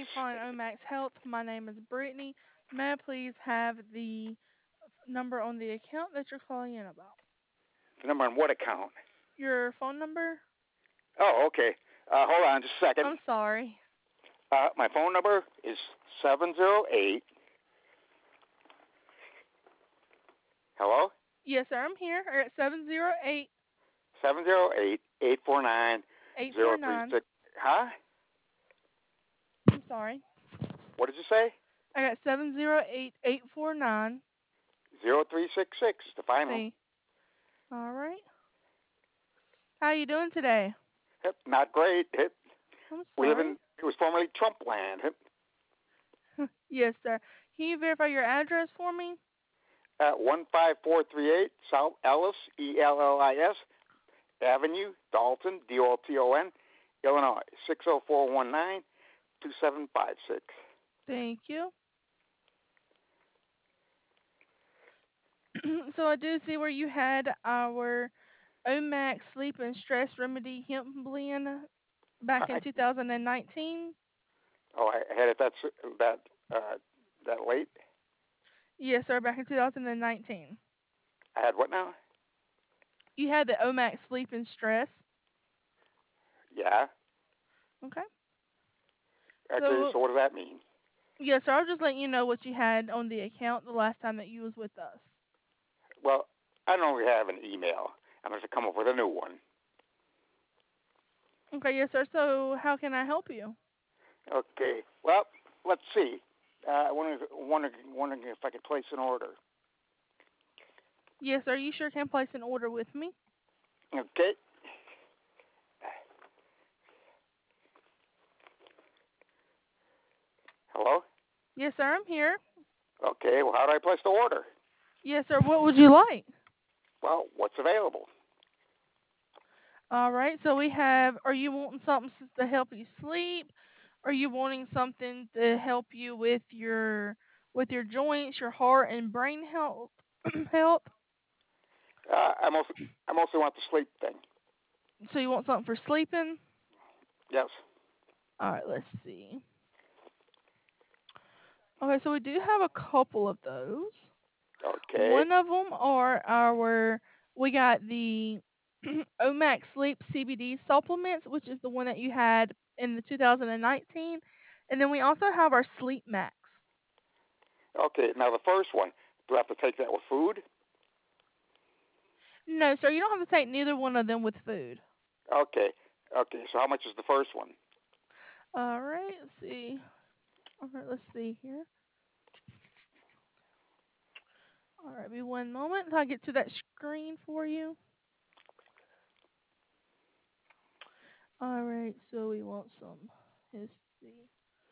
you for calling Omax Health. My name is Brittany. May I please have the number on the account that you're calling in about? The number on what account? Your phone number? Oh, okay. Hold on just a second. I'm sorry. My phone number is 708. Hello? Yes, sir. I'm here. I got 708 708 849 849. Huh? I'm sorry. What did you say? I got 708 849. 0366 is the final. See. All right. How you doing today? Yep, not great. Yep. I'm We live sorry. in, it was formerly Trump land. Yep. Yes, sir. Can you verify your address for me? 15438 South Ellis, ELLIS Avenue, Dalton, DOLTON, Illinois, 60419 2756. Thank you. So I do see where you had our Omax Sleep and Stress Remedy Hemp Blend back in 2019. Oh, I had it that uh, that late. Yes, sir, back in 2019. I had what now? You had the Omax Sleep and Stress. Yeah. Okay. Okay. So, So what does that mean? yes, sir, I'll just let you know what you had on the account the last time that you was with us. Well, I don't really have an email. I'm going to come up with a new one. Okay, yes, sir. So, how can I help you? Okay. Well, let's see. I wondering if I could place an order. Yes, sir. You sure can place an order with me. Okay. Hello. Yes, sir. I'm here. Okay. Well, how do I place the order? Yes, sir. What would you like? Well, what's available? All right. So we have. Are you wanting something to help you sleep? Are you wanting something to help you with your joints, your heart, and brain health? health. I mostly want the sleep thing. So you want something for sleeping? Yes. All right. Let's see. Okay. So we do have a couple of those. Okay. One of them are our. We got the Omax Sleep CBD supplements, which is the one that you had in the 2019, and then we also have our Sleep Max. Okay. Now the first one. Do I have to take that with food? No, sir, you don't have to take neither one of them with food. Okay. Okay. So how much is the first one? All right, let's see. All right, let's see here. All right, be one moment until I get to that screen for you. All right, so we want some. Let's see.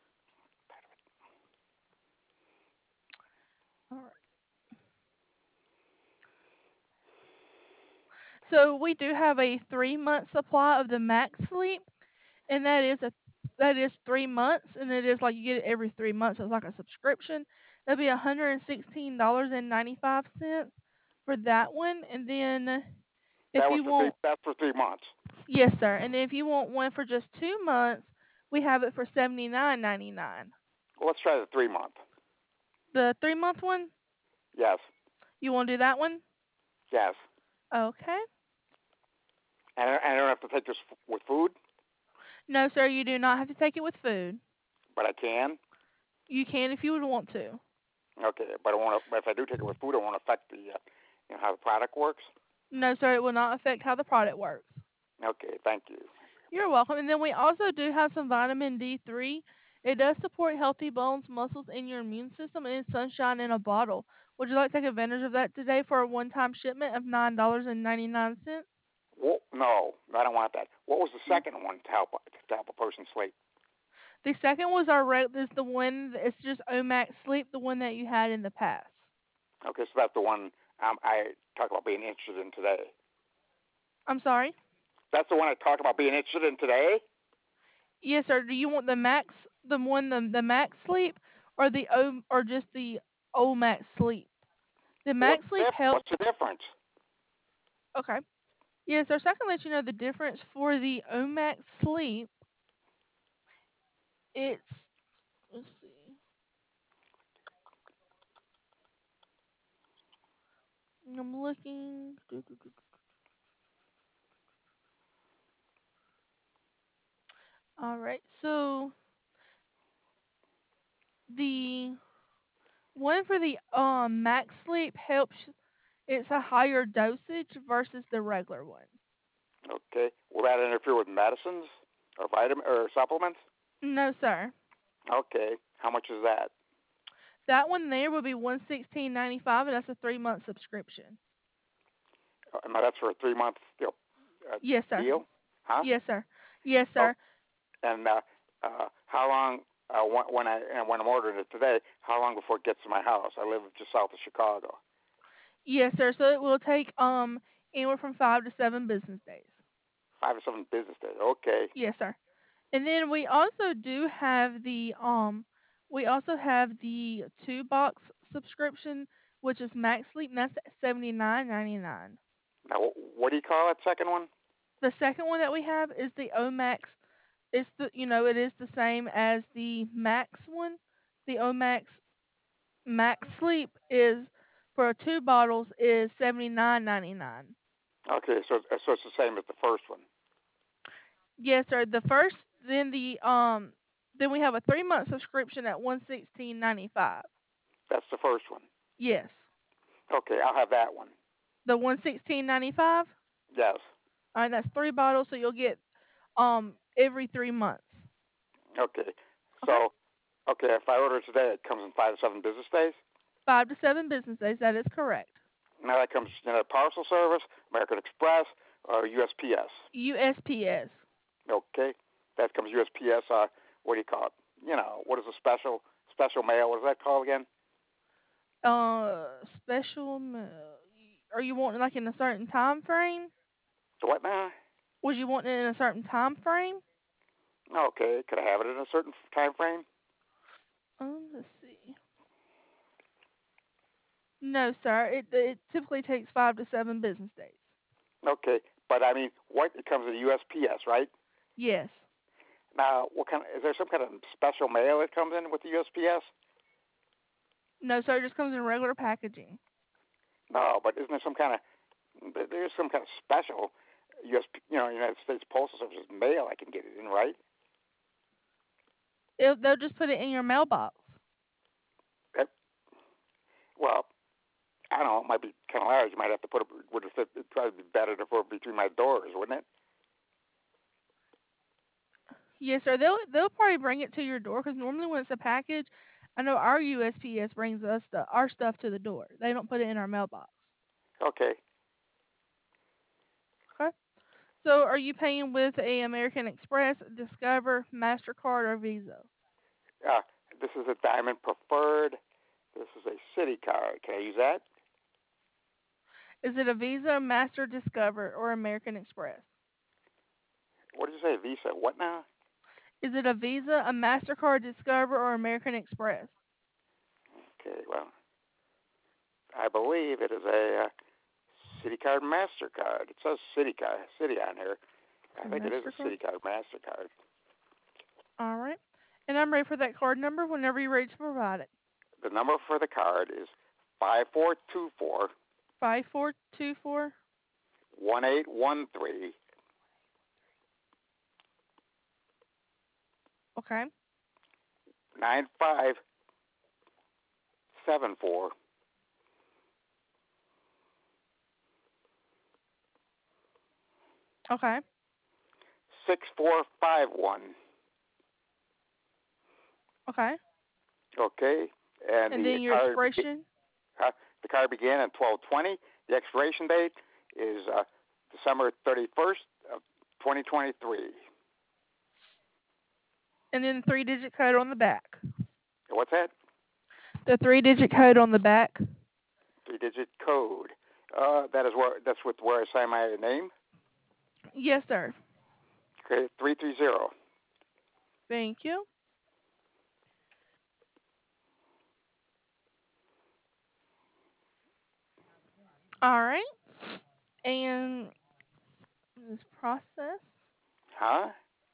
All right. So we do have a 3 month supply of the Max Sleep, and that is 3 months, and it is like you get it every 3 months. So it's like a subscription. That'd be $116.95 for that one, and then if you want, That's for 3 months. yes, sir, and then if you want one for just 2 months, we have it for $79.99. Well, let's try the 3 month. The 3 month one, Yes. you want to do that one? Yes. Okay. And I don't have to take this with food, No, sir, you do not have to take it with food. but I can. You can if you would want to. Okay, but I want to. But if I do take it with food, I want to affect the, how the product works. No, sir, it will not affect how the product works. Okay, thank you. You're welcome. And then we also do have some vitamin D3. It does support healthy bones, muscles, and your immune system, and it's sunshine in a bottle. Would you like to take advantage of that today for a one-time shipment of $9.99? Well, no, I don't want that. What was the second one to help a person sleep? The second was our is the one. It's just Omax Sleep, the one that you had in the past. Okay, so that's the one I talk about being interested in today. I'm sorry. That's the one I talk about being interested in today. Yes, sir. Do you want the Max, the Max Sleep, or or just the Omax Sleep? The Max Sleep What's helps. the difference? Okay. Yes, sir. So I can let you know the difference for the Omax Sleep. It's I'm looking. All right. So the one for the max sleep helps. It's a higher dosage versus the regular one. Okay. Will that interfere with medicines or vitamin or supplements? No, sir. Okay. How much is that? That one there would be 116.95, and that's a 3 month subscription. Now that's for a 3 month Yes, sir. deal, huh? Yes, sir. Yes, Oh, sir. and how long? When I'm ordering it today, how long before it gets to my house? I live just south of Chicago. Yes, sir. So it will take anywhere from 5 to 7 business days. 5 to 7 business days. Okay. Yes, sir. And then we also have the 2 box subscription, which is Max Sleep, and that's at 79.99. Now, what do you call that second one? The second one that we have is the Omax. It's it is the same as the Max one. The Omax Max Sleep is for 2 bottles is 79.99. Okay, so it's the same as the first one. Yes, sir. The first, then we have a 3 month subscription at 116.95. That's the first one. Yes, Okay, I'll have that one. the 116.95. Yes. All right, that's 3 bottles, so you'll get every 3 months. Okay. Okay, So, okay, if I order it today, it comes in 5 to 7 business days. 5 to 7 business days. That is correct. Now that comes in a parcel service, American Express, or USPS. USPS. Okay, that comes USPS. What do you call it? What is a special mail? What is that called again? Special. Are you wanting like in a certain time frame? The what now? Was you wanting it in a certain time frame? Okay, could I have it in a certain time frame? Let's see. No, sir. It typically takes 5 to 7 business days. Okay, but I mean, what it comes in USPS, right? Yes. Now, what kind? Is there some kind of special mail that comes in with the USPS? No, sir. It just comes in regular packaging. No, but isn't there some kind of there's some kind of special United States Postal Service mail I can get it in, right? They'll just put it in your mailbox. That, well, I don't know. It might be kind of large. You might have to put it. Would it fit? It'd probably be better to put it between my doors, wouldn't it? Yes, sir. They'll probably bring it to your door because normally when it's a package, I know our USPS brings us our stuff to the door. They don't put it in our mailbox. Okay. Okay. So are you paying with a American Express, Discover, Mastercard, or Visa? Uh, this is a Diamond Preferred. This is a City card. Can I use that? Is it a Visa, Master, Discover, or American Express? What did you say? Visa? What now? Is it a Visa, a Mastercard, Discover, or American Express? Okay. Well, I believe it is a City Card Mastercard. It says City on here. It's I a think it is a Mastercard. City Card Mastercard. All right. And I'm ready for that card number whenever you're ready to provide it. The number for the card is 5424 5424. 1813 Okay. 9574 Okay. 6451. Okay. Okay, and And then your expiration. the card began at 12:20. The expiration date is December 31st of 2023. And then the 3 digit code on the back. What's that? The 3 digit code on the back. 3-digit code. That's with where I sign my name. Yes, sir. Okay, 330. Thank you. All right. And this process. Huh?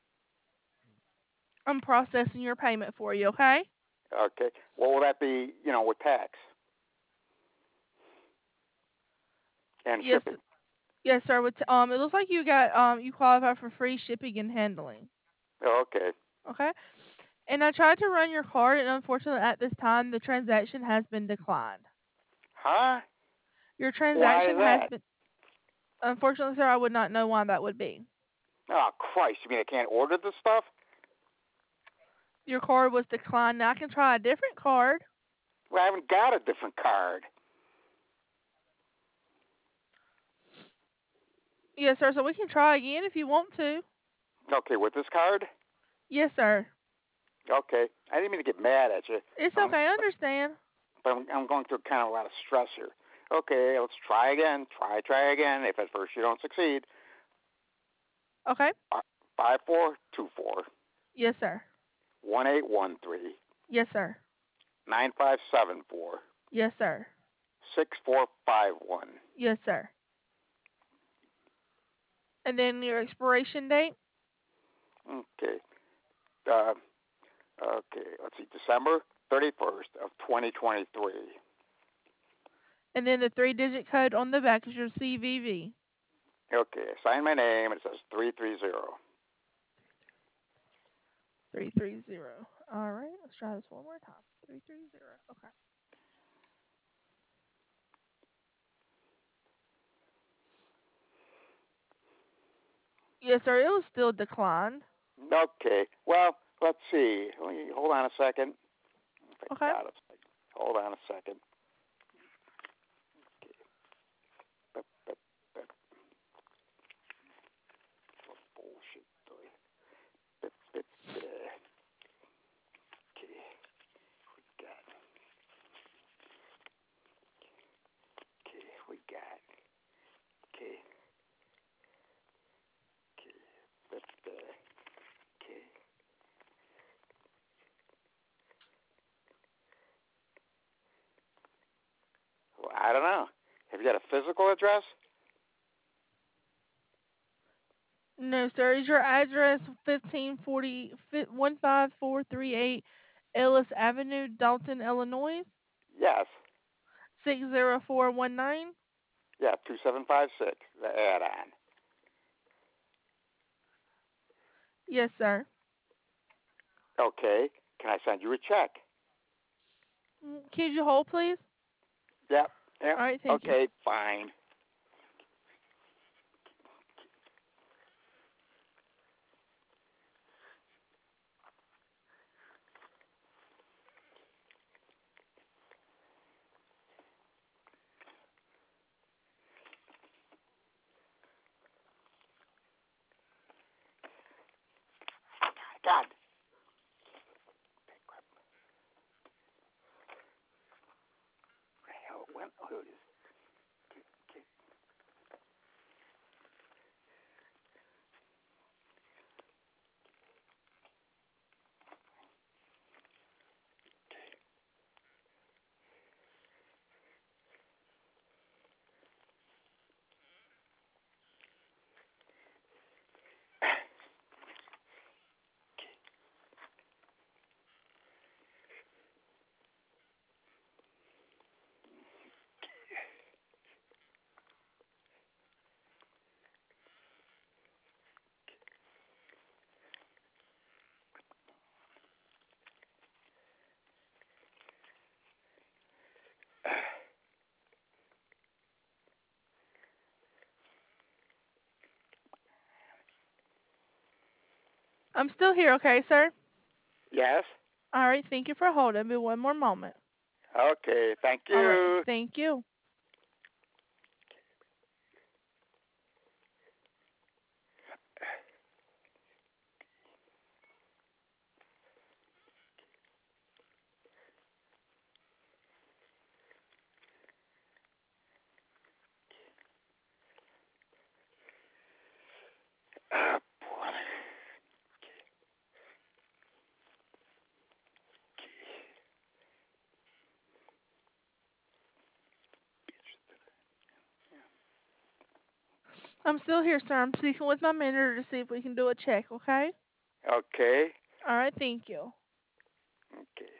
I'm processing your payment for you, okay? Okay. What will that be? With tax? and Yes, shipping. yes, sir. It looks like you got you qualify for free shipping and handling. Oh, okay. Okay. And I tried to run your card, and unfortunately, at this time, the transaction has been declined. Huh? Your Why is transaction has that? been, unfortunately, sir, I would not know why that would be. Oh Christ! You mean I can't order the stuff? Your card was declined. Now I can try a different card. Well, I haven't got a different card. Yes, sir. So we can try again if you want to. Okay, with this card? Yes, sir. Okay. I didn't mean to get mad at you. It's Um, okay. I understand. but I'm going through kind of a lot of stress here. Okay, let's try again. Try again. If at first you don't succeed, Okay. 5424 Yes, sir. 1813 Yes, sir. 9574 Yes, sir. 6451. Yes, sir. And then your expiration date, Okay. Uh, okay. Let's see. December 31st of 2023. and then the three-digit code on the back is your CVV. Okay. I sign my name. It says 330. 330. All right. Let's try this one more time. 330. Okay. Yes, sir. It was still declined. Okay. Well, let's see. Hold on a second. If I Okay. got it. Hold on a second. Okay. Bup, bup, bup. What bullshit. Bup, bup, okay. We got. Okay. We got. Okay. Okay. Bup, okay. Well, I don't know. Have you got a physical address? No, sir. Is your address 1540 15438 Ellis Avenue, Dalton, Illinois? Yes. 60419? Yeah. 2756. The add-on. Yes, sir. Okay. Can I send you a check? Can you hold, please? Yep. Yep. All right. Thank you. Okay. Fine. God. Where the hell it went? Oh, here it is. Okay. I'm still here, okay, sir? Yes. All right. Thank you for holding me one more moment. Okay. Thank All right. you. Thank you. Oh, boy. I'm still here, sir. I'm speaking with my manager to see if we can do a check, okay? Okay. All right. Thank you. Okay.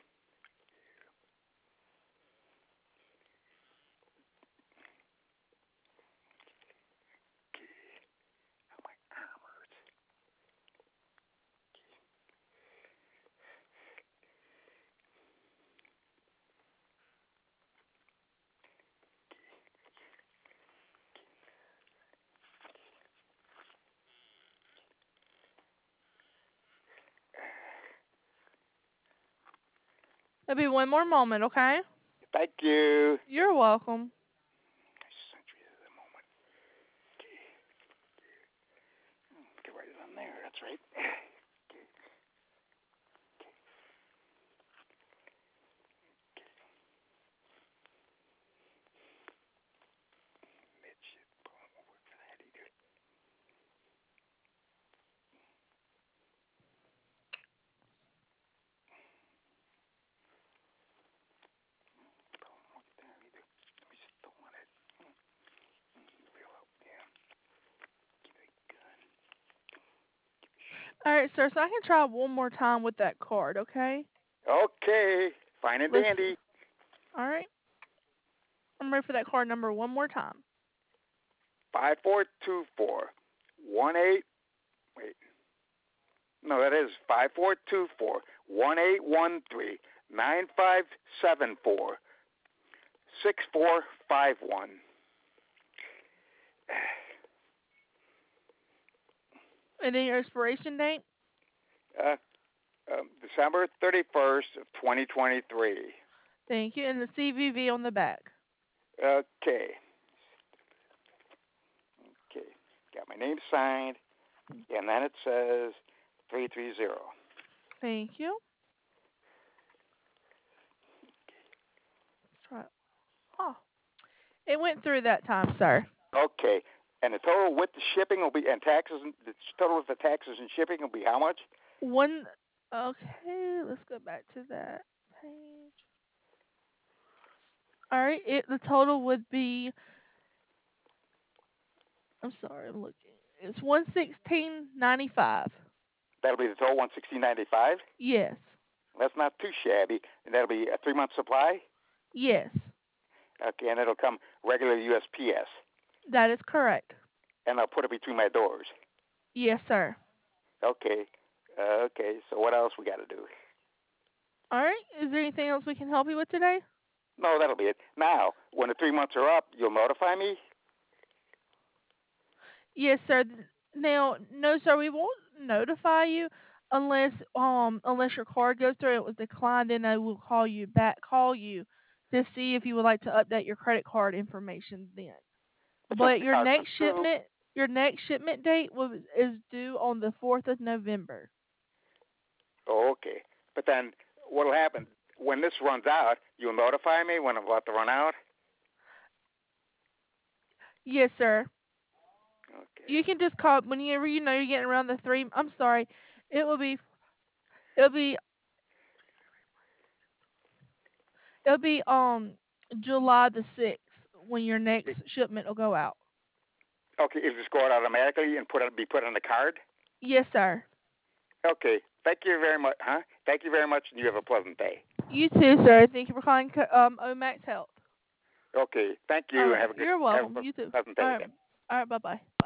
It'll be one more moment, okay? Thank you. You're welcome. Century of the moment. Okay, write it on there. That's right. All right, sir. So I can try one more time with that card, okay? Okay, fine and Let's see. dandy. All right. I'm ready for that card number one more time. 5424 Wait, no, that is 5424-1813-9574-6451. And then your expiration date. Uh, December 31st of 2023. Thank you. And the CVV on the back. Okay. Okay. Got my name signed, and then it says 330. Thank you. Let's try it. Oh, it went through that time, sir. Okay. And the total with the shipping will be, and taxes, the total with the taxes and shipping will be how much? One. Okay, let's go back to that page. All right, the total would be. I'm sorry, I'm looking. It's 116.95. That'll be the total 116.95. Yes. That's not too shabby. And that'll be a 3-month supply. Yes. Okay, and it'll come regular USPS. That is correct. And I'll put it between my doors. Yes, sir. Okay. Okay, so what else we got to do? All right. Is there anything else we can help you with today? No, that'll be it. Now, when the 3 months are up, you'll notify me? Yes, sir. Now, no, sir, we won't notify you unless your card goes through and it was declined, then I will call you to see if you would like to update your credit card information then. But since But the card went through, your next shipment date is due on the 4th of November. oh, okay. But then what'll happen? When this runs out, you'll notify me when I'm about to run out? Yes, sir. Okay. You can just call whenever you know you're getting around the 3. I'm sorry. It will be it'll be it'll be July the 6th when your next shipment will go out. Okay, is this go out automatically and be put on the card? Yes, sir. Okay. Thank you very much. Huh? Thank you very much, and you have a pleasant day. You too, sir. Thank you for calling Omax Health. Okay. Thank All you, and right. You're have welcome. a You too. pleasant All day right. then. All right. Bye bye.